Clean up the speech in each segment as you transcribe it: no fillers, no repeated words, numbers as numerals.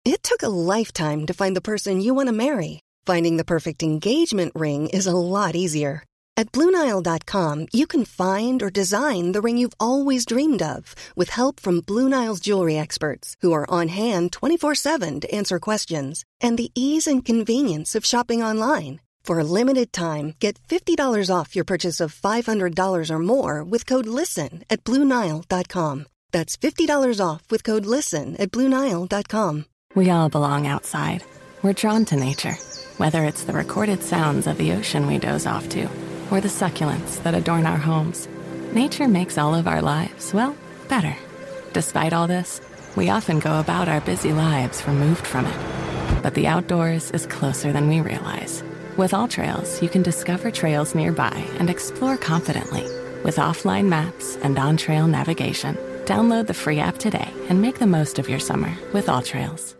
It took a lifetime to find the person you want to marry. Finding the perfect engagement ring is a lot easier. At BlueNile.com, you can find or design the ring you've always dreamed of with help from Blue Nile's jewelry experts who are on hand 24/7 to answer questions, and the ease and convenience of shopping online. For a limited time, get $50 off your purchase of $500 or more with code LISTEN at BlueNile.com. That's $50 off with code LISTEN at BlueNile.com. We all belong outside. We're drawn to nature, whether it's the recorded sounds of the ocean we doze off to, or the succulents that adorn our homes. Nature makes all of our lives, well, better. Despite all this, we often go about our busy lives removed from it. But the outdoors is closer than we realize. With AllTrails, you can discover trails nearby and explore confidently. With offline maps and on-trail navigation, download the free app today and make the most of your summer with AllTrails.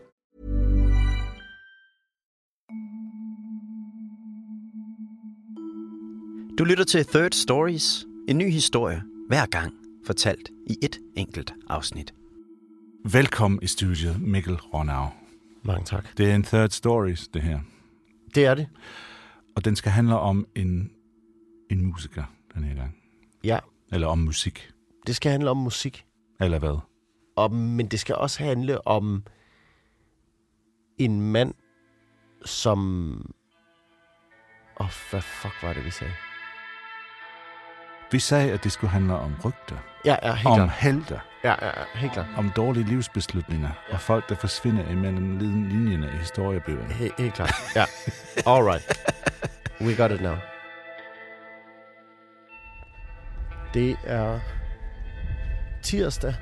Du lytter til Third Stories, en ny historie hver gang, fortalt i et enkelt afsnit. Velkommen i studiet, Mikkel Ronau. Mange tak. Det er en Third Stories, det her. Det er det. Og den skal handle om en musiker den her gang. Ja. Eller om musik. Det skal handle om musik. Eller hvad? Men det skal også handle om en mand, som... hvad fuck var det, vi sagde? Vi sagde, at det skulle handle om rygter. Ja, helt om klart. helter. Ja, helt klart. Om dårlige livsbeslutninger. Ja. Og folk, der forsvinder imellem linjerne i historiebøgerne. Helt klart. Ja. All right. We got it now. Det er tirsdag,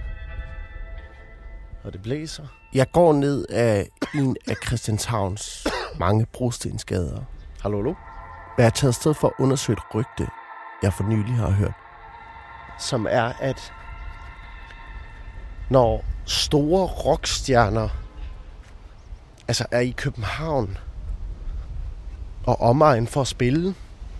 og det blæser. Jeg går ned af en af Christianshavns mange brostensgader. Hallo? Jeg er taget sted for at undersøge et rygte, jeg for nylig har hørt. Som er, at når store rockstjerner altså er i København og omegn for at spille,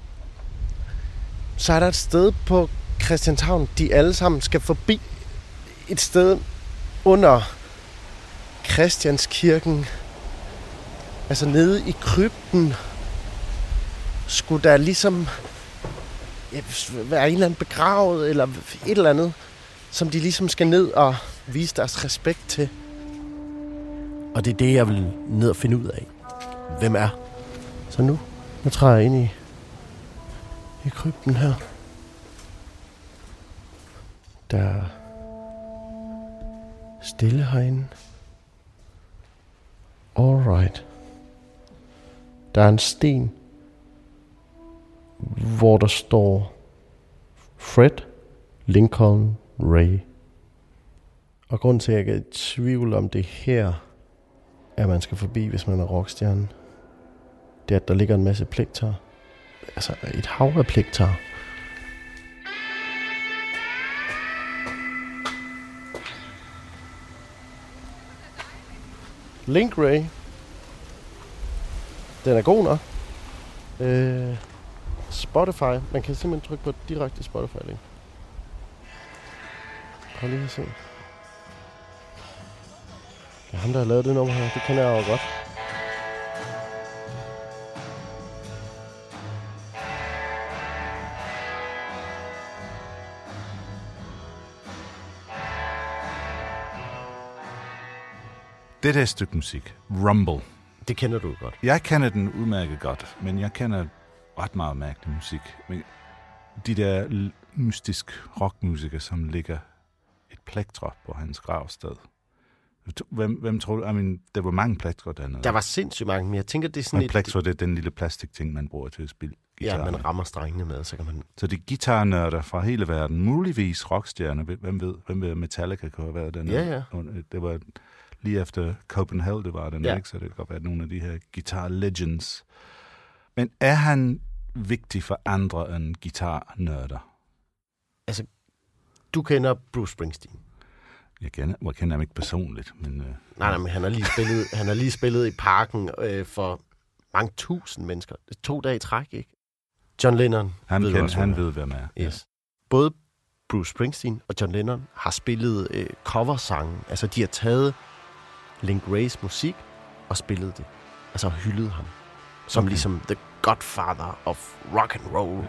så er der et sted på Christianshavn, de alle sammen skal forbi. Et sted under Christianskirken, altså nede i krypten, skulle der ligesom være en eller anden begravet, eller et eller andet, som de ligesom skal ned og vise deres respekt til. Og det er det, jeg vil ned og finde ud af. Hvem er? Så nu træder jeg ind i krypten her. Der er stille herinde. Alright. Der er en sten, hvor der står Fred Lincoln Ray. Og grunden til, at jeg er i tvivl om det her, at man skal forbi, hvis man er rockstjerne, det er, at der ligger en masse pligter. Altså et hav af pligter. Link Ray. Den er god nok. Spotify. Man kan simpelthen trykke på direkte Spotify-link. Prøv lige at se. Det er ham, der har lavet det nummer her. Det kender jeg jo godt. Det der stykke musik, Rumble. Det kender du godt. Jeg kender den udmærket godt, men jeg kender ret meget mærkelig musik. Men de der mystisk rockmusikere, som ligger et plektrum på hans gravsted. Hvem tror du? Der var mange plektrer dernede. Der var sindssygt mange, men jeg tænker, det er sådan et plektrum, det er den lille plastikting, man bruger til at spille guitar. Ja, man rammer strengene med, så kan man... Så det er guitarnørder fra hele verden, muligvis rockstjerner. Hvem ved Metallica kunne have været dernede? Ja. Det var lige efter Copenhagen, det var dernede, ikke? Så det kan godt være nogle af de her guitar legends. Men er han vigtig for andre end guitarnørder? Altså, du kender Bruce Springsteen. Jeg kender ham ikke personligt, men... Nej, men han har lige spillet i Parken for mange tusind mennesker. 2 dage i træk, ikke? John Lennon. Han ved, hvem er. Yes. Både Bruce Springsteen og John Lennon har spillet coversange. Altså, de har taget Link Wrays musik og spillede det. Altså hyldede ham. Som ligesom the godfather of rock and roll.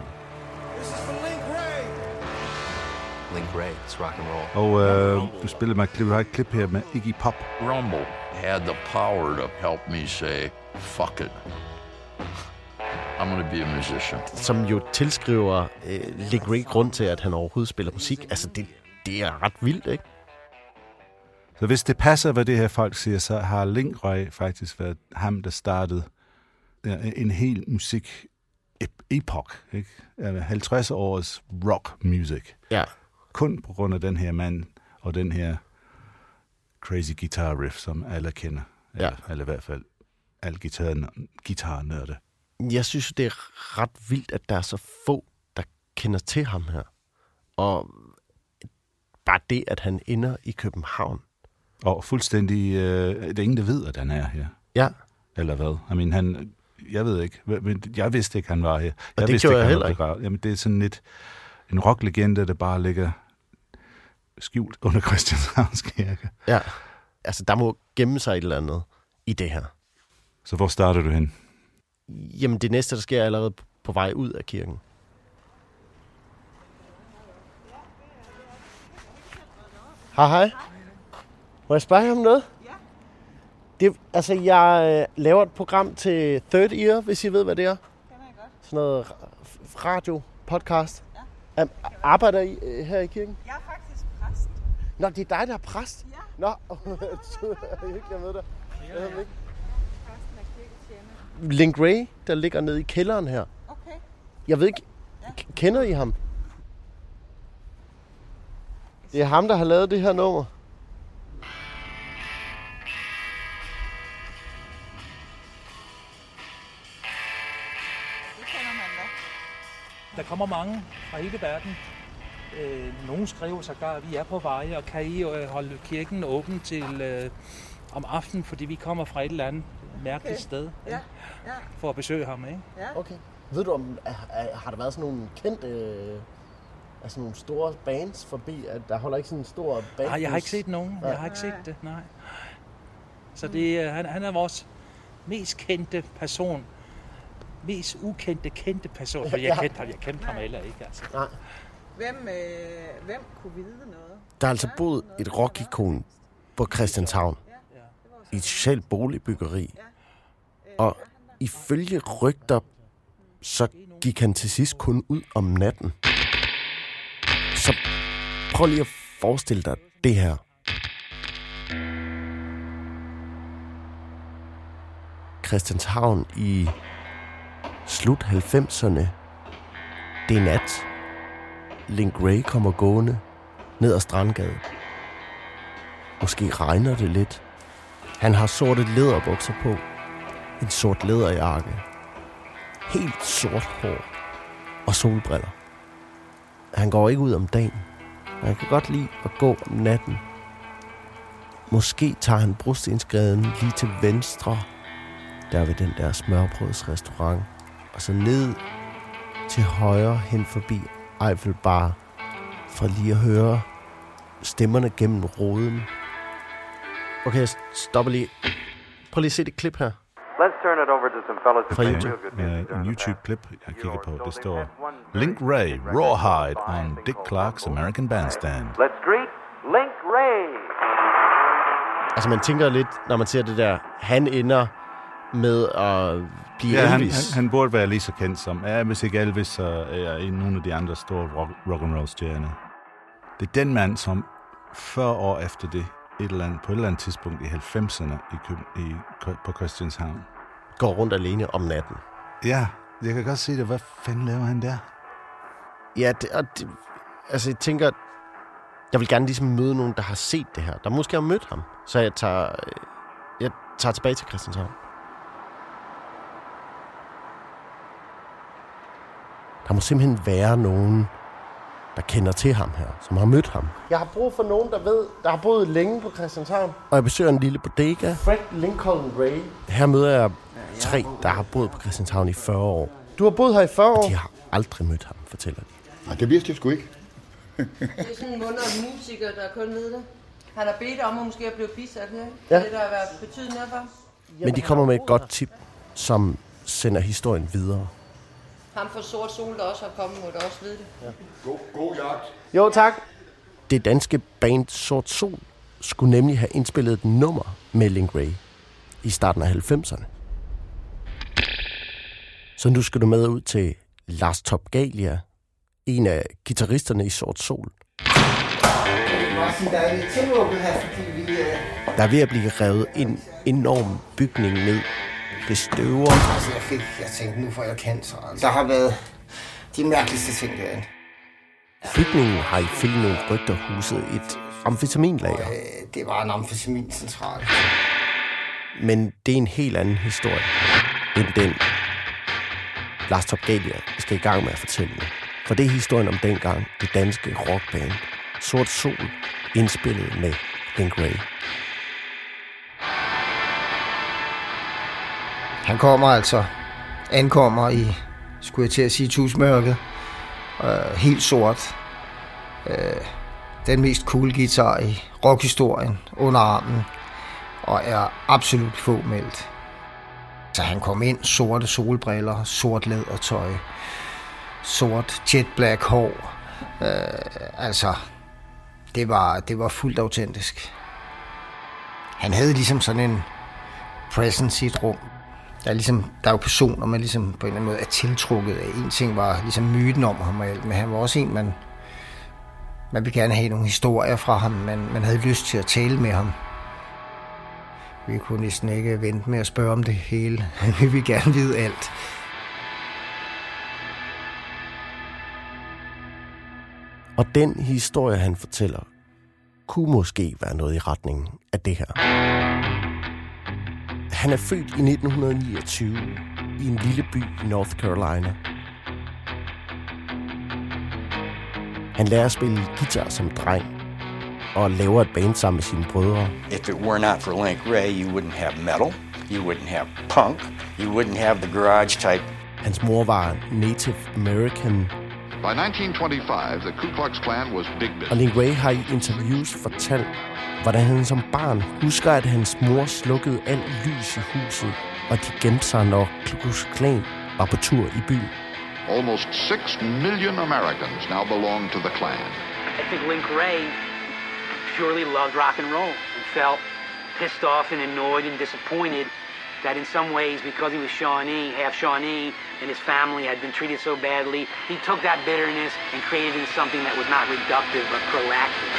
Link Wray, it's rock and roll. Og du spillede mig et klip her med Iggy Pop. Rumble had the power to help me say, fuck it. I'm gonna be a musician. Som jo tilskriver Link Wray grund til, at han overhovedet spiller musik. Altså, det er ret vildt, ikke? Så hvis det passer, hvad det her folk siger, så har Link Wray faktisk været ham, der startede en hel musik-epok, ikke? 50 års rock music. Ja. Kun på grund af den her mand og den her crazy guitar riff, som alle kender. Ja. Eller i hvert fald alle guitarnørde. Jeg synes, det er ret vildt, at der er så få, der kender til ham her. Og bare det, at han ender i København. Og fuldstændig, det er ingen, der ved, at han er her. Ja. Eller hvad? Jeg ved ikke. Jeg vidste ikke, han var her. Og det gjorde jeg heller ikke. Jamen, det er sådan lidt en rocklegende, der bare ligger skjult under Christianshavns Kirke. Ja, altså der må gemme sig et eller andet i det her. Så hvor starter du hen? Jamen det næste, der sker, er allerede på vej ud af kirken. Hej. Må jeg spørge jer om noget? Ja. Jeg laver et program til Third Ear, hvis I ved, hvad det er. Kender jeg godt. Sådan noget radio, podcast. Ja. Arbejder I her i kirken? Jeg er faktisk præst. Nå, det er dig, der er præst? Ja. Nå, hyggeligt at møde dig. Jeg er præsten af kirketjener. Link Wray, der ligger nede i kælderen her. Okay. Jeg ved ikke, kender I ham? Det er ham, der har lavet det her nummer. Der kommer mange fra hele verden. Nogle skriver sågar, at vi er på vej, og kan I holde kirken åben til om aftenen, fordi vi kommer fra et eller andet mærkeligt sted for at besøge ham, ikke? Ja. Okay. Ved du, har der været sådan nogle kendte, altså nogle store bands forbi, at der holder ikke sådan en stor band? Nej, jeg har ikke set nogen. Jeg har ikke set det, nej. Så det, han er vores mest kendte person. Mest kendte person, for jeg kendte ham heller ikke, altså. Nej. Hvem kunne vide noget? Der er altså boet et rockikon på Christianshavn i et socialt boligbyggeri. Og ifølge rygter, så gik han til sidst kun ud om natten. Så prøv lige at forestille dig det her. Christianshavn i slut 90'erne. Det er nat. Link Wray kommer gående ned ad Strandgade. Måske regner det lidt. Han har sorte læderbukser på. En sort læderjakke. Helt sort hår. Og solbriller. Han går ikke ud om dagen. Han kan godt lide at gå om natten. Måske tager han Brostensgaden lige til venstre. Der ved den der smørbrødsrestaurant. Og så ned til højre hen forbi Eiffel Bar. For lige at høre stemmerne gennem roden. Okay, jeg stopper lige. Prøv lige at se det klip her. Let's turn it over to some fellas who Fra play YouTube. real good music. En YouTube-klip, jeg kigger på, det står Link Wray, Rawhide on Dick Clark's American Bandstand. Let's greet Link Wray. Altså man tænker lidt, når man ser det der, han ender med at blive Elvis. Han burde være lige så kendt som, hvis ikke Elvis, så er nogle af de andre store rock and roll stjerner. Det er den mand, som 40 år efter det, på et eller andet tidspunkt i 90'erne på Christianshavn, går rundt alene om natten. Ja, jeg kan godt se det. Hvad fanden laver han der? Ja, altså jeg tænker, jeg vil gerne ligesom møde nogen, der har set det her, der måske har mødt ham. Så jeg tager tilbage til Christianshavn. Der må simpelthen være nogen, der kender til ham her, som har mødt ham. Jeg har brug for nogen, der har boet længe på Christianshavn. Og jeg besøger en lille bodega. Fred Lincoln Wray. Her møder jeg 3, der har boet på Christianshavn i 40 år. Du har boet her i 40 år? Og de har aldrig mødt ham, fortæller de. Nej, det vidste jeg sgu ikke. Det er sådan en mundret musiker, der kun ved det. Han har bedt om at måske at blive bisat her. Ja. Det der har været betydende for. Men de kommer med et godt tip, som sender historien videre. Ham for Sort Sol, der også har kommet, må da også vide det. Ja. God jagt. Jo, tak. Det danske band Sort Sol skulle nemlig have indspillet et nummer med Link Wray i starten af 90'erne. Så nu skal du med ud til Lars Topgalia, en af guitaristerne i Sort Sol. Der er lidt tilåbnet her, fordi vi... Der er ved at blive revet en enorm bygning ned. Det støver. Altså, jeg tænkte, nu får jeg cancer. Altså. Der har været de mærkeligste ting derinde. Bygningen har ifølge nogle rygter huset et amfetaminlager. Det var en amfetamincentral. Men det er en helt anden historie end den, Lars Topgalia skal i gang med at fortælle nu. For det er historien om dengang det danske rockband Sort Sol indspillet med Link Wray. Han ankommer i, skulle jeg til at sige, tusmørket. Helt sort. Den mest cool guitar i rockhistorien under armen. Og er absolut fåmældt. Så han kom ind, sorte solbriller, sort lædertøj, sort jet black hår. Det var fuldt autentisk. Han havde ligesom sådan en presence i et rum. Der er jo personer, man ligesom på en eller anden måde er tiltrukket af. En ting var ligesom myten om ham og alt, men han var også en, man ville gerne have nogle historier fra ham. Man havde lyst til at tale med ham. Vi kunne næsten ikke vente med at spørge om det hele. Vi ville gerne vide alt. Og den historie, han fortæller, kunne måske være noget i retningen af det her. Han er født i 1929 i en lille by i North Carolina. Han lærer at spille guitar som dreng og laver et band sammen med sine brødre. If it were not for Link Wray, you wouldn't have metal, you wouldn't have punk, you wouldn't have the garage type. Hans mor var Native American. By 1925, the Ku Klux Klan was big business. Og Link Wray har i interviews fortalt, hvordan han som barn husker, at hans mor slukkede alt lys i huset, og de gemte sig, når Ku Klux Klan var på tur i byen. Almost 6 million Americans now belong to the Klan. I think Link Wray purely loved rock and roll and felt pissed off and annoyed and disappointed that in some ways, because he was Shawnee, half Shawnee, and his family had been treated so badly, he took that bitterness and created it into something that was not reductive but proactive.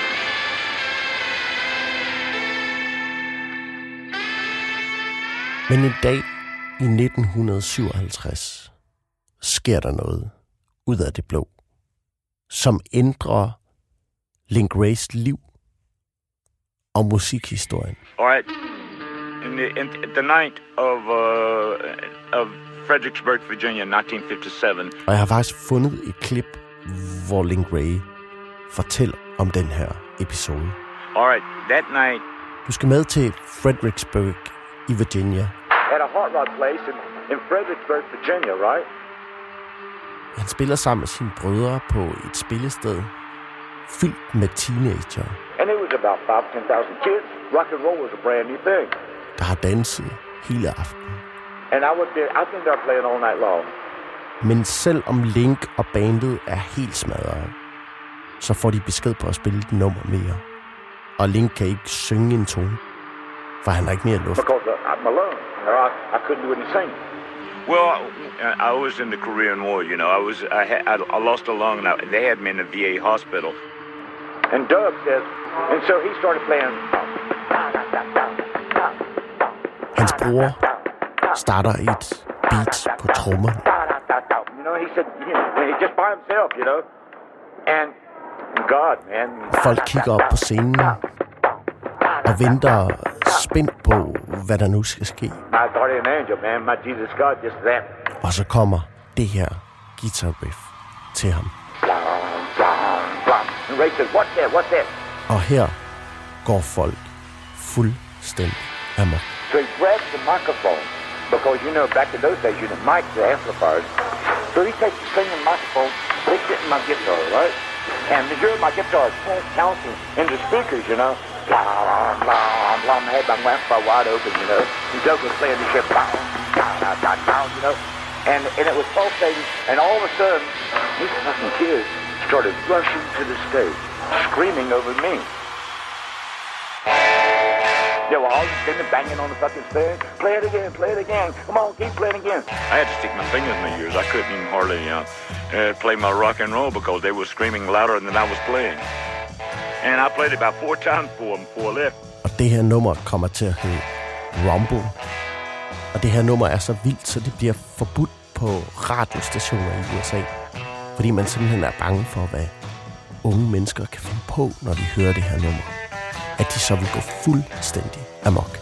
Men en dag i 1957 sker der noget ud af det blå, som ændrer Link Wrays liv og musikhistorien. Alright, in the night of Fredericksburg, Virginia, 1957. Og jeg har faktisk fundet et klip, hvor Link Wray fortæller om den her episode. Alright, that night. Du skal med til Fredericksburg i Virginia. At a hot rod place in Fredericksburg, Virginia, right? Han spiller sammen med sine brødre på et spillested fyldt med teenager. And it was about 5,000-10,000 kids. Rock and roll was a brand new thing. Der har danset hele aftenen. And I was there playing all night long. Men selv om Link og bandet er helt smadret, så får de besked på at spille et nummer mere. Og Link kan ikke synge en tone, for han har ikke mere luft. Because I'm alone. I couldn't do any singing. Well, I was in the Korean War, you know. I lost a lung, and they had me in the VA hospital. And Doug says, and so he started playing. Hans bror starter et beat på trommerne. You know, he said, he just by himself, you know. And God, man. Folk kigger op på scenen og venter spændt på, hvad der nu skal ske. My guardian angel, man, my Jesus God, just that. Og så kommer det her guitar riff til ham. And Ray says, what's that, what's that? Og her går folk fuldstændig amok. So he grabs the microphone, because you know, back in those days, you know, mics are amplifiers. So he takes the singing microphone, sticks it in my guitar, right? And you hear my guitar bouncing in the speakers, you know. blah, blah, blah. My head went wide open, you know. And Doug was playing the shit, blah, blah, blah, blah, you know. And it was pulsating, and all of a sudden, these fucking kids started rushing to the stage, screaming over me. They were all just sitting banging on the fucking stage. Play it again, play it again. Come on, keep playing again. I had to stick my fingers in my ears. I couldn't even hardly play my rock and roll because they were screaming louder than I was playing. And I played it about 4 times for them before I left. Og det her nummer kommer til at hedde Rumble. Og det her nummer er så vildt, så det bliver forbudt på radiostationer i USA. Fordi man simpelthen er bange for, hvad unge mennesker kan finde på, når de hører det her nummer. At de så vil gå fuldstændig amok.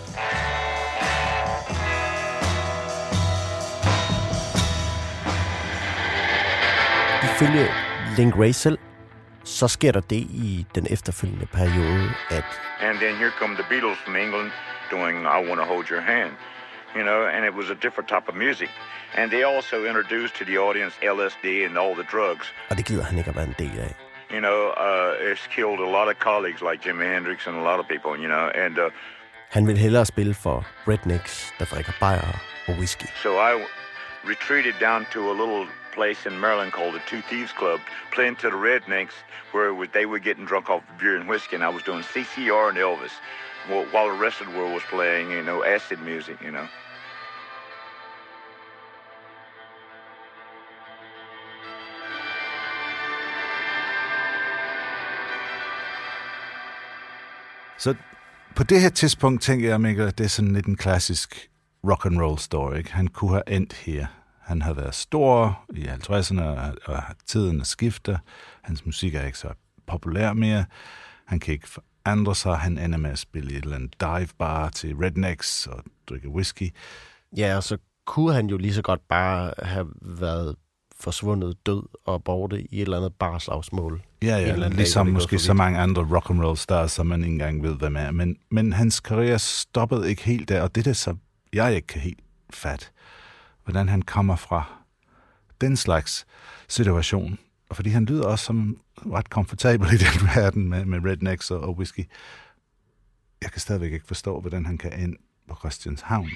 Ifølge Link Wray selv, så sker der det i den efterfølgende periode, at... And then here come the Beatles from England doing I Wanna Hold Your Hand. You know, and it was a different type of music. And they also introduced to the audience LSD and all the drugs. Og det gider han ikke at være en del af. You know, it's killed a lot of colleagues like Jimi Hendrix and a lot of people, you know, and... Han vil hellere spille for rednecks, der drikker bajer og whisky. So I retreated down to a little place in Maryland called the Two Thieves Club, playing to the rednecks, where they were getting drunk off beer and whiskey, and I was doing CCR and Elvis, while the rest of the world was playing, you know, acid music, you know. Så på det her tidspunkt tænker jeg, Mikkel, at det er sådan lidt en klassisk rock and roll story. Ikke? Han kunne have endt her. Han har været stor i 50'erne, og tiden er skifter. Hans musik er ikke så populær mere. Han kan ikke forandre sig. Han ender med at spille i et eller andet dive bar til rednecks og drikke whisky. Ja, og så kunne han jo lige så godt bare have været forsvundet død og borte i et eller andet barslagsmål. Ja, ligesom dag, måske så mange andre rock and roll stars, som man ikke engang ved, hvem er. Men hans karriere stoppede ikke helt der, og det er så, jeg ikke kan helt fat, hvordan han kommer fra den slags situation. Og fordi han lyder også som ret komfortabel i den verden med rednecks og whisky. Jeg kan stadigvæk ikke forstå, hvordan han kan ind på Christianshavn.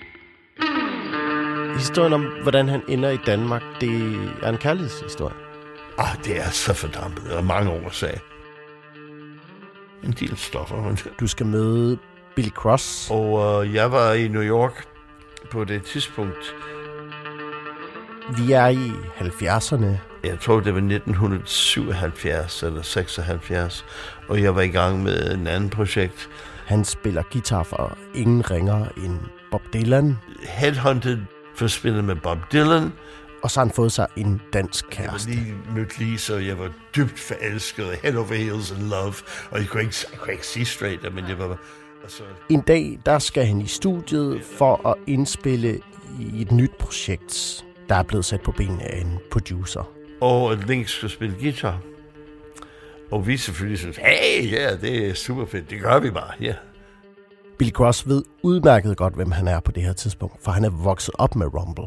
Historien om, hvordan han ender i Danmark, det er en kærlighedshistorie. Det er så fordampet. Der er mange årsager. En del stoffer. Du skal møde Billy Cross. Og jeg var i New York på det tidspunkt. Vi er i 70'erne. Jeg tror, det var 1977 eller 76. Og jeg var i gang med en anden projekt. Han spiller guitar for ingen ringere end Bob Dylan. Headhunted for at spille med Bob Dylan. Og så har han fået sig en dansk kæreste. Jeg var lige mødt Lisa, og jeg var dybt forelsket. Head over heels in love. Og jeg kunne ikke sige straight, men det var... Altså... En dag, der skal han i studiet for at indspille i et nyt projekt, der er blevet sat på benene af en producer. Og Link skal spille guitar. Og vi selvfølgelig synes, hey, ja, det er super fedt. Det gør vi bare, ja. Yeah. Billy Cross ved udmærket godt, hvem han er på det her tidspunkt, for han er vokset op med Rumble.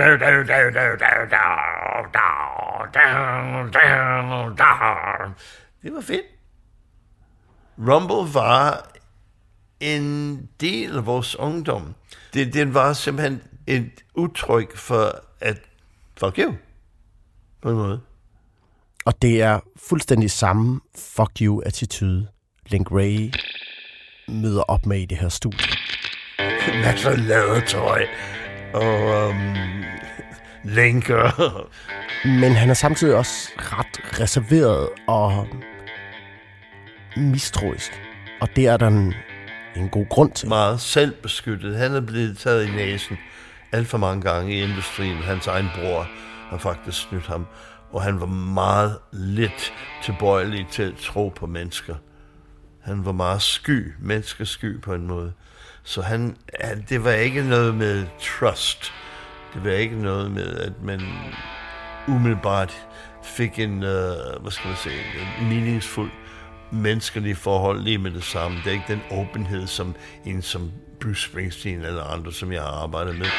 Det var fedt. Rumble var en del af vores ungdom. Det var simpelthen et udtryk for at fuck you, på en måde. Og det er fuldstændig samme fuck you-attitude, Link Wray møder op med i det her studie. Masser af lædertøj og lænker. Men han er samtidig også ret reserveret og mistroisk. Og det er der en god grund til. Meget selvbeskyttet. Han er blevet taget i næsen alt for mange gange i industrien. Hans egen bror har faktisk snydt ham. Og han var meget lidt tilbøjelig til at tro på mennesker. Han var meget menneskesky på en måde. Så det var ikke noget med trust. Det var ikke noget med, at man umiddelbart fik en meningsfuld menneskelig forhold lige med det samme. Det er ikke den åbenhed, som Bruce Springsteen eller andre, som jeg har arbejdet med.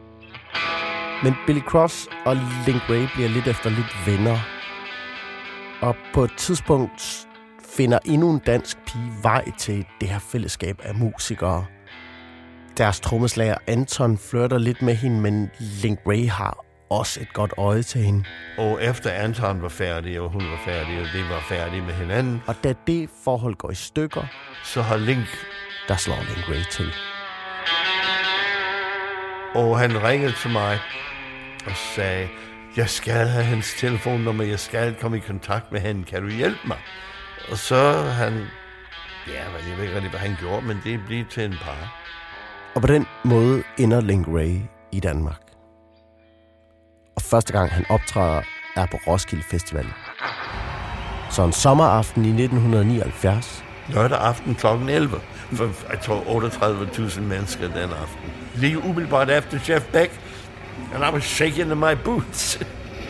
Men Billy Cross og Link Wray bliver lidt efter lidt venner. Og på et tidspunkt finder endnu en dansk pige vej til det her fællesskab af musikere. Deres trommeslager Anton flirter lidt med hende, men Link Wray har også et godt øje til hende. Og efter Anton var færdig, og hun var færdig, og de var færdige med hinanden. Og da det forhold går i stykker, så har Link... Der slår Link Wray til. Og han ringede til mig og sagde, jeg skal have hans telefonnummer, jeg skal komme i kontakt med hende, kan du hjælpe mig? Og så han... Ja, jeg ved ikke rigtig, hvad han gjorde, men det blev til en par. Og på den måde ender Link Wray i Danmark. Og første gang han optræder er på Roskilde Festival. Så en sommeraften i 1979. Lørdag aften kl. 11. For jeg tror 38.000 mennesker den aften. Lige umiddelbart efter Jeff Beck. And I was shaking in my boots.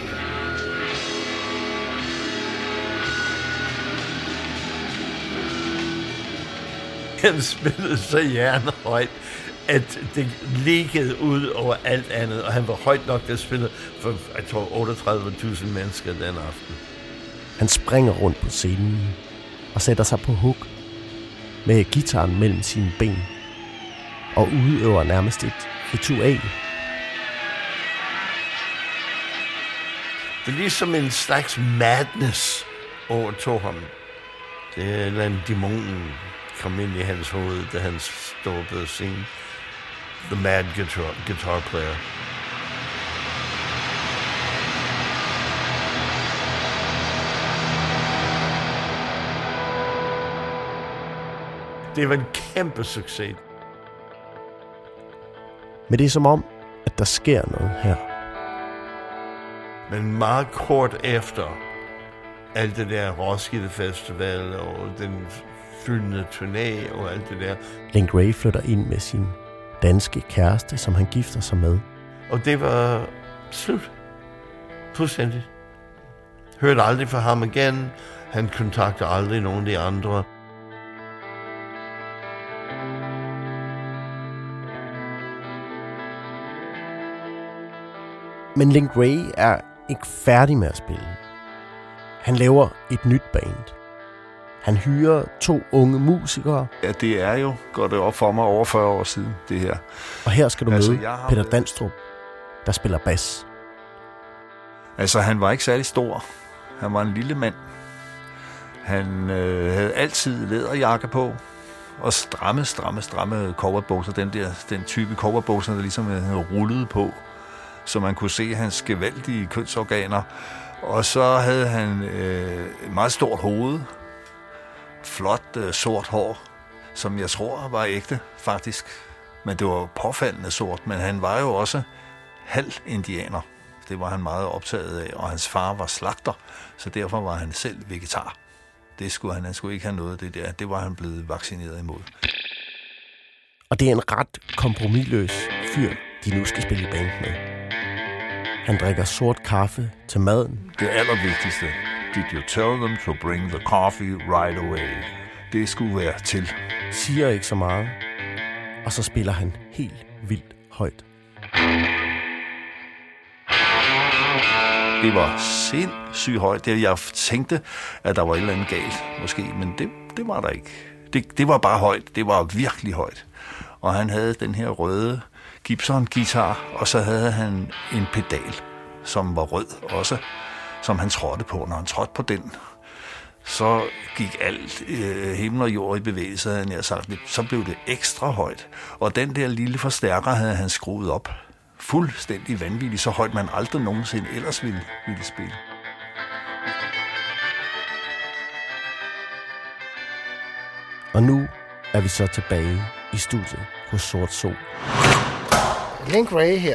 Han spillede så hjernehøjt, at det liggede ud over alt andet, og han var højt nok til at spille for, jeg tror, 38.000 mennesker den aften. Han springer rundt på scenen og sætter sig på huk med guitaren mellem sine ben og udøver nærmest et ritual. Det er ligesom en slags madness overtog ham. Det er en eller anden dæmon kom ind i hans hoved, da han stod på scenen. The mad guitar player. Det var en kæmpe succes. Men det er som om, at der sker noget her. Men meget kort efter alt det der Roskilde Festival og den fyldende turné og alt det der. Link Wray flytter ind med sin danske kæreste, som han gifter sig med. Og det var slut. Fuldstændig. Hørte aldrig fra ham igen. Han kontakter aldrig nogen af de andre. Men Link Wray er ikke færdig med at spille. Han laver et nyt band. Han hyrer 2 unge musikere. Ja, det er jo, går det op for mig, over 40 år siden, det her. Og her skal du møde Peter Danstrup, der spiller bas. Altså, han var ikke særlig stor. Han var en lille mand. Han havde altid læderjakke på, og stramme cowboybukser. Den type cowboybukser, der ligesom havde rullet på, så man kunne se hans gevaldige kønsorganer. Og så havde han et meget stort hoved, flot sort hår, som jeg tror var ægte, faktisk. Men det var påfaldende sort, men han var jo også halv indianer. Det var han meget optaget af, og hans far var slagter, så derfor var han selv vegetar. Han skulle ikke have noget af det der. Det var han blevet vaccineret imod. Og det er en ret kompromisløs fyr, de nu skal spille i band med. Han drikker sort kaffe til maden. Det allervigtigste. Did you tell them to bring the coffee right away? Det skulle være til. Siger ikke så meget. Og så spiller han helt vildt højt. Det var sindssygt højt. Jeg tænkte, at der var et eller andet galt, måske, men det var der ikke. Det var bare højt. Det var virkelig højt. Og han havde den her røde Gibson-guitar, og så havde han en pedal, som var rød også, som han trådte på. Når han trådte på den, så gik alt himmel og jord i bevægelse, havde jeg sagt. Så blev det ekstra højt. Og den der lille forstærker havde han skruet op. Fuldstændig vanvittigt, så højt man aldrig nogensinde ellers ville spille. Og nu er vi så tilbage i studiet hos Sort Sol. Link Wray her.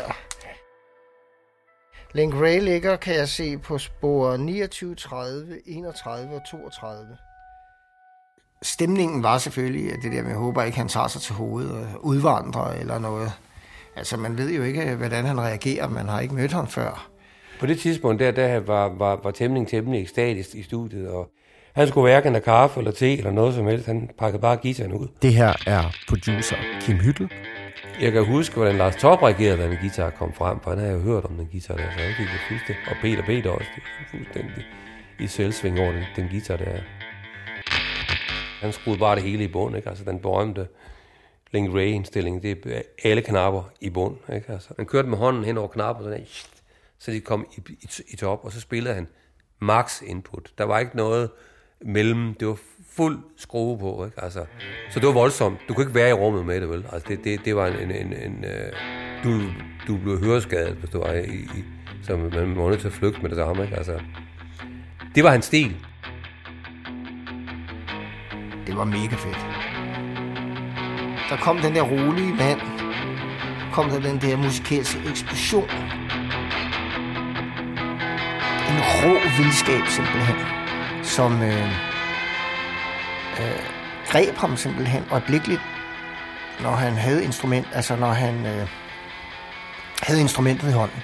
Link Wray ligger, kan jeg se, på spor 29, 30, 31 og 32. Stemningen var selvfølgelig, at det der med, jeg håber ikke, han tager sig til hovedet og udvandrer eller noget. Altså, man ved jo ikke, hvordan han reagerer. Man har ikke mødt ham før. På det tidspunkt, der var temmelig ekstatisk i studiet, og han skulle hverken have kaffe eller te eller noget som helst. Han pakkede bare guitaren ud. Det her er producer Kim Hyttel. Jeg kan huske, hvordan Lars Torp reagerede, da en guitar kom frem, for han havde jo hørt om den guitar der, så han gik det fuldstændig. Og Peter også, det fuldstændig i selvsving over den guitar der. Han skruede bare det hele i bund, ikke? Altså den berømte Link Ray-indstilling, det er alle knapper i bund, ikke? Altså, han kørte med hånden hen over knappen, sådan, så de kom i top, og så spillede han max input. Der var ikke noget mellem, det var fuld skrue på, ikke? Altså, så det var voldsomt. Du kunne ikke være i rummet med det, vel? Altså, det var du blev høreskadet, hvis du var så man var nødt til at flygte med det samme, ikke? Altså, det var hans stil. Det var mega fedt. Der kom den der rolige mand. Kom der den der musikalske eksplosion. En rå vildskab simpelthen, som greb ham simpelthen øjeblikkeligt, når han havde instrument, altså når han havde instrumentet i hånden.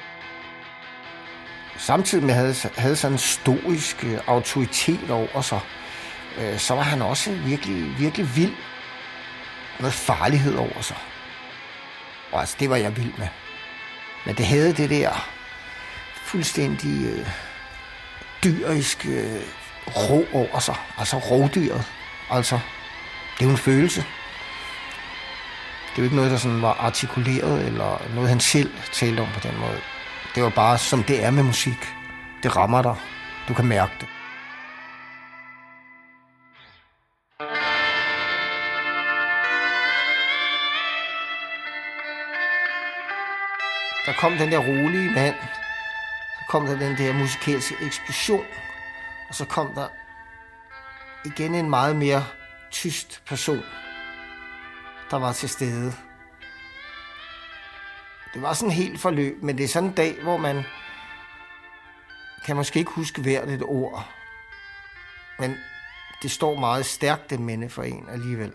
Samtidig med havde sådan en stoisk autoritet over sig, så var han også virkelig, virkelig vild. Noget farlighed over sig. Og altså, det var jeg vild med. Men det havde det der fuldstændig dyriske rå over sig. Altså rovdyret. Altså, det er jo en følelse. Det er jo ikke noget, der sådan var artikuleret, eller noget, han selv talte om på den måde. Det var bare, som det er med musik. Det rammer dig. Du kan mærke det. Der kom den der rolige mand. Så kom der den der musikalske eksplosion. Og så kom der igen en meget mere tyst person, der var til stede. Det var sådan en helt forløb, men det er sådan en dag, hvor man kan måske ikke huske hvert et ord. Men det står meget stærkt, det minde for en alligevel.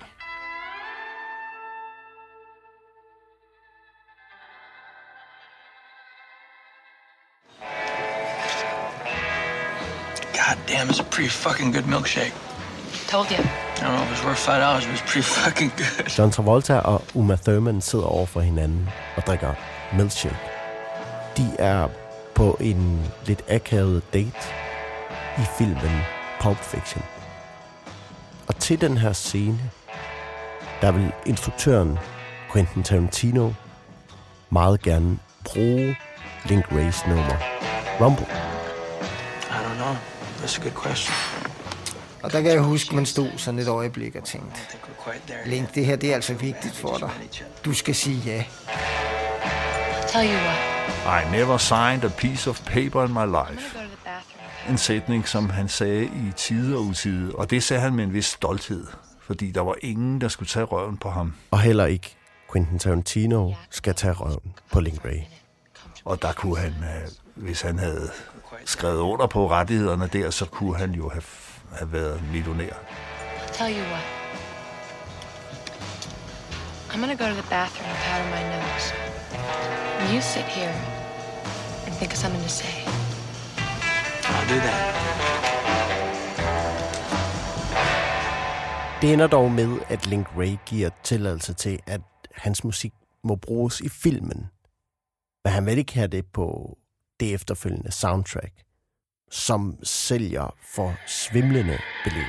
God damn, it's a pretty fucking good milkshake. Told you. I don't know if it was worth $5, it was pretty fucking good. John Travolta og Uma Thurman sidder over for hinanden og drikker milkshake. De er på en lidt akavet date i filmen Pulp Fiction. Og til den her scene, der vil instruktøren Quentin Tarantino meget gerne bruge Link Rays nummer Rumble. I don't know. That's a good question. Og der kan jeg huske, man stod sådan et øjeblik og tænkte, Link, det her det er altså vigtigt for dig. Du skal sige ja. Tell you what. I never signed a piece of paper in my life. En sætning, som han sagde i tide og utide, og det sagde han med en vis stolthed, fordi der var ingen, der skulle tage røven på ham. Og heller ikke Quentin Tarantino skal tage røven på Link Ray. Og der kunne han, hvis han havde skrevet under på rettighederne der, så kunne han jo have været millionær. Tell you what. I'm gonna go to the bathroom and powder my nose. And you sit here and think of something to say. I'll do that. Det ender dog med, at Link Ray giver tilladelse til, at hans musik må bruges i filmen. Men han vil ikke have det på det efterfølgende soundtrack, som sælger for svimlende beløb.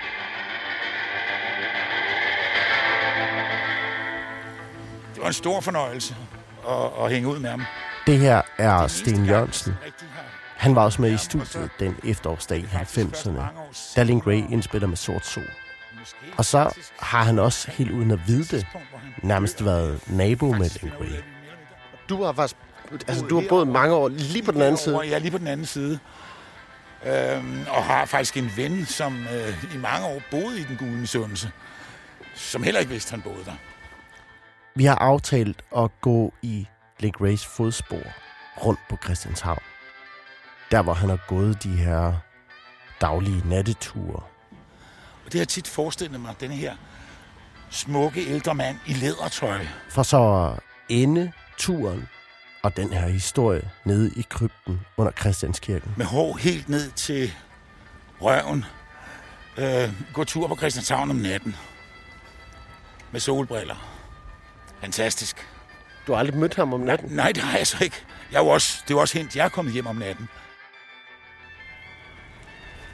Det var en stor fornøjelse at hænge ud med ham. Det her er Sten Jørgensen. Han var også med i studiet den efterårsdag i 90'erne, da Link Ray indspiller med Sort Sol. Og så har han også helt uden at vide det, nærmest været nabo med Link Ray. Du har faktisk, du har boet mange år lige på den anden side. Ja, lige på den anden side. Og har faktisk en ven, som i mange år boede i den gule misundelse, som heller ikke vidste, han boede der. Vi har aftalt at gå i Link Rays fodspor rundt på Christianshavn. Der, hvor han har gået de her daglige natteture. Og det har tit forestillet mig, denne her smukke ældre mand i lædertøj. For så ende turen og den her historie nede i krypten under Christianskirken. Med hår helt ned til røven. Gå tur på Christianshavn om natten. Med solbriller. Fantastisk. Du har aldrig mødt ham om natten? Nej, det har jeg så ikke. Det er jo også hent, jeg er kommet hjem om natten.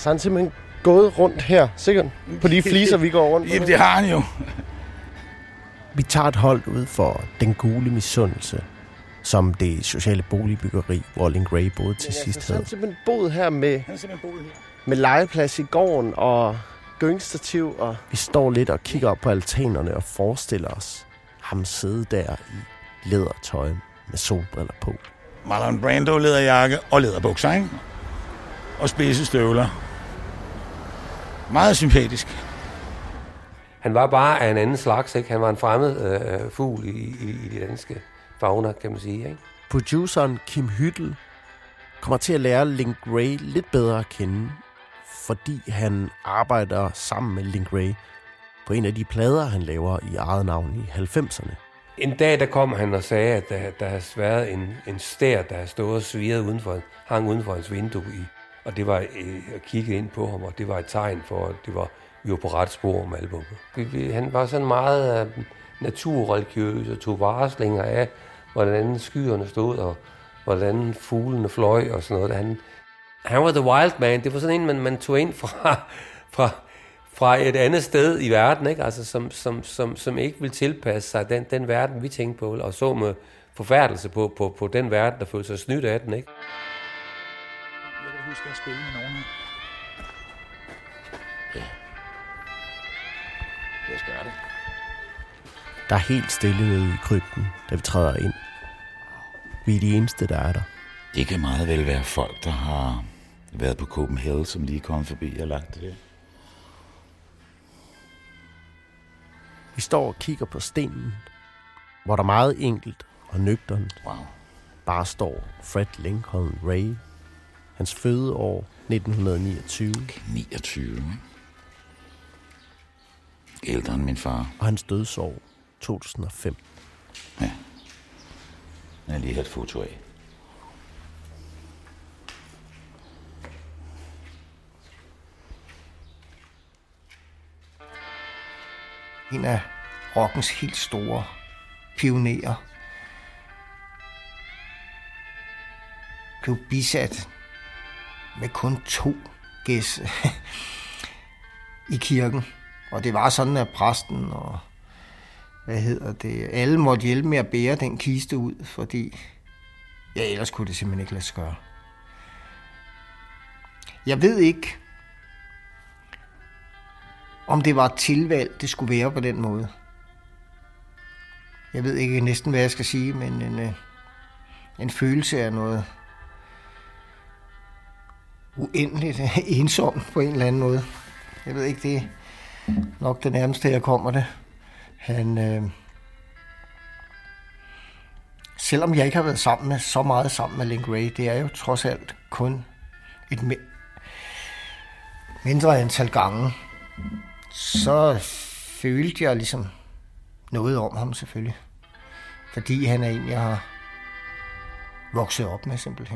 Så han simpelthen gået rundt her, sikkert, på de fliser, vi går rundt på. Jamen, det har han jo. Vi tager et hold ud for Den Gule Misundelse, som det sociale boligbyggeri, hvor Link Wray boede til sidst havde. Han simpelthen boet her med legeplads i gården og gyngstativ, og vi står lidt og kigger op på altanerne og forestiller os ham sidde der i lædertøj med solbriller på. Marlon Brando, læderjakke og læderbukser, ikke? Og spidse støvler. Meget sympatisk. Han var bare af en anden slags, ikke? Han var en fremmed fugl i de danske fauna, kan man sige, ikke? Produceren Kim Hyttel kommer til at lære Link Wray lidt bedre at kende, fordi han arbejder sammen med Link Wray på en af de plader, han laver i eget navn i 90'erne. En dag, der kom han og sagde, at der har været en stær, der har stået og svirret hang uden for hans vindue i. Og det var at kigge ind på ham, og det var et tegn for, at vi var på ret spor med albumet. Han var sådan meget naturreligiøs og tog varslinger af, hvordan skyerne stod, og hvordan fuglene fløj og sådan noget. Han var the wild man. Det var sådan en, man tog ind fra et andet sted i verden, ikke? Altså, som ikke ville tilpasse sig den verden, vi tænkte på, og så med forfærdelse på den verden, der følte sig snydt af den, ikke? Jeg kan huske at spille med nogen her. Ja. Jeg skal gøre det. Der er helt stille nede i krypten, da vi træder ind. Vi er de eneste, der er der. Det kan meget vel være folk, der har været på Copenhagen, som lige kom forbi og lagt det der. Vi står og kigger på stenen, hvor der meget enkelt og nøgternt bare står Fred Lincoln Wray. Hans fødeår 1929. 29, ældre end min far. Og hans dødsår 2005. Ja. Jeg har lige et foto af. En af rockens helt store pionerer blev bisat med kun 2 gæs i kirken. Og det var sådan, at præsten og alle måtte hjælpe med at bære den kiste ud, fordi ellers kunne det simpelthen ikke lade sig gøre. Jeg ved ikke, om det var et tilvalg, det skulle være på den måde. Jeg ved ikke næsten, hvad jeg skal sige, men en følelse af noget uendeligt ensomt på en eller anden måde. Jeg ved ikke, det er nok det nærmeste, jeg kommer det. Selvom jeg ikke har været så meget sammen med Link Wray, det er jo trods alt kun et mindre antal gange, så følte jeg ligesom noget om ham selvfølgelig. Fordi han er en, jeg har vokset op med simpelthen.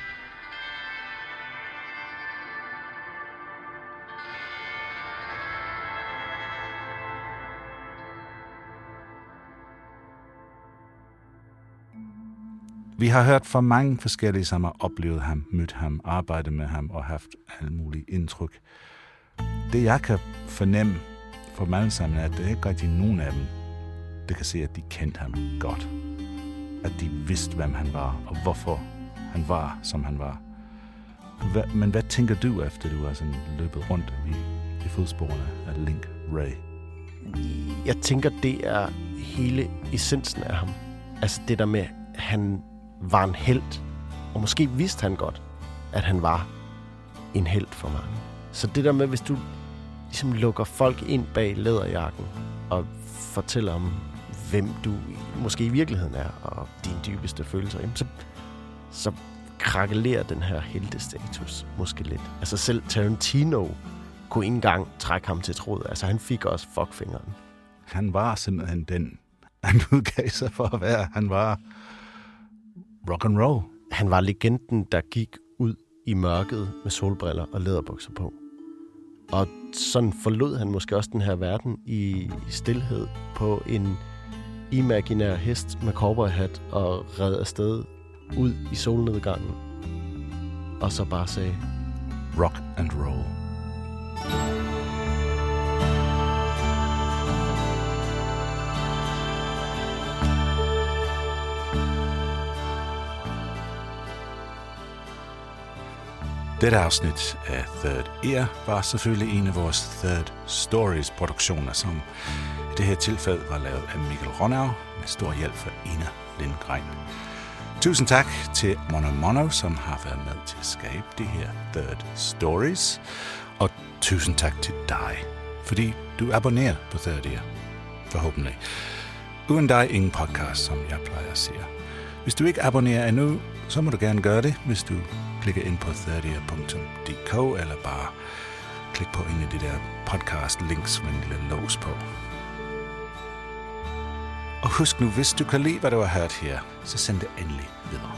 Vi har hørt fra mange forskellige, som har oplevet ham, mødt ham, arbejdet med ham og haft alle mulige indtryk. Det jeg kan fornemme for dem alle sammen er, at det er ikke rigtig nogen af dem, der kan se, at de kendte ham godt. At de vidste, hvem han var og hvorfor han var, som han var. Men hvad tænker du, efter du har sådan løbet rundt i fodsporene af Link Wray? Jeg tænker, det er hele essensen af ham. Altså det der med, at han var en helt, og måske vidste han godt, at han var en helt for mange. Så det der med, hvis du ligesom lukker folk ind bag læderjakken og fortæller om, hvem du måske i virkeligheden er, og dine dybeste følelser, så krakelerer den her heltestatus måske lidt. Altså selv Tarantino kunne ikke engang trække ham til tråd. Altså han fik også fuckfingeren. Han var simpelthen den, han udgav sig for at være. Han var rock and roll. Han var legenden, der gik ud i mørket med solbriller og læderbukser på. Og sådan forlod han måske også den her verden i stilhed på en imaginær hest med cowboyhat og red afsted ud i solnedgangen. Og så bare sagde, rock and roll. Dette afsnit af Third Ear var selvfølgelig en af vores Third Stories produktioner, som i det her tilfælde var lavet af Mikkel Ronau med stor hjælp fra Ina Lindgren. Tusind tak til Mono, som har været med til at skabe de her Third Stories. Og tusind tak til dig, fordi du abonnerer på Third Ear. Forhåbentlig. Uden dig ingen podcast, som jeg plejer at sige. Hvis du ikke abonnerer endnu, så må du gerne gøre det, hvis du klikker ind på thirdear.dk eller bare klik på en af de der podcast-links med en lille lås på. Og husk nu, hvis du kan lide, hvad du har hørt her, så send det endelig videre.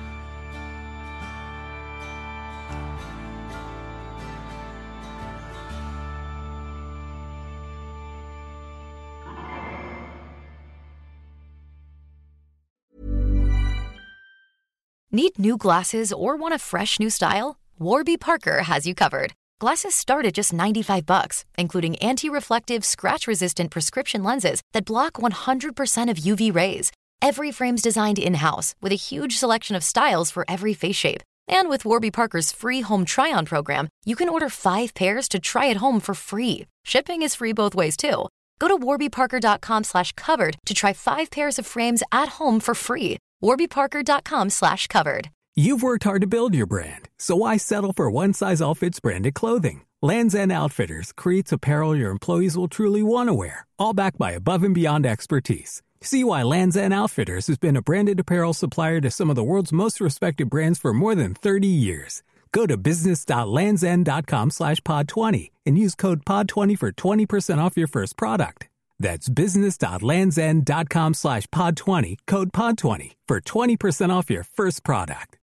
Need new glasses or want a fresh new style? Warby Parker has you covered. Glasses start at just $95, including anti-reflective, scratch-resistant prescription lenses that block 100% of UV rays. Every frame's designed in-house with a huge selection of styles for every face shape. And with Warby Parker's free home try-on program, you can order 5 pairs to try at home for free. Shipping is free both ways, too. Go to warbyparker.com/covered to try 5 pairs of frames at home for free. warbyparker.com/covered. You've worked hard to build your brand, so why settle for one-size-all-fits branded clothing? Lands' End Outfitters creates apparel your employees will truly want to wear, all backed by above-and-beyond expertise. See why Lands' End Outfitters has been a branded apparel supplier to some of the world's most respected brands for more than 30 years. Go to business.landsend.com/pod20 and use code POD20 for 20% off your first product. That's business.landsend.com/pod20, code POD20 for 20% off your first product.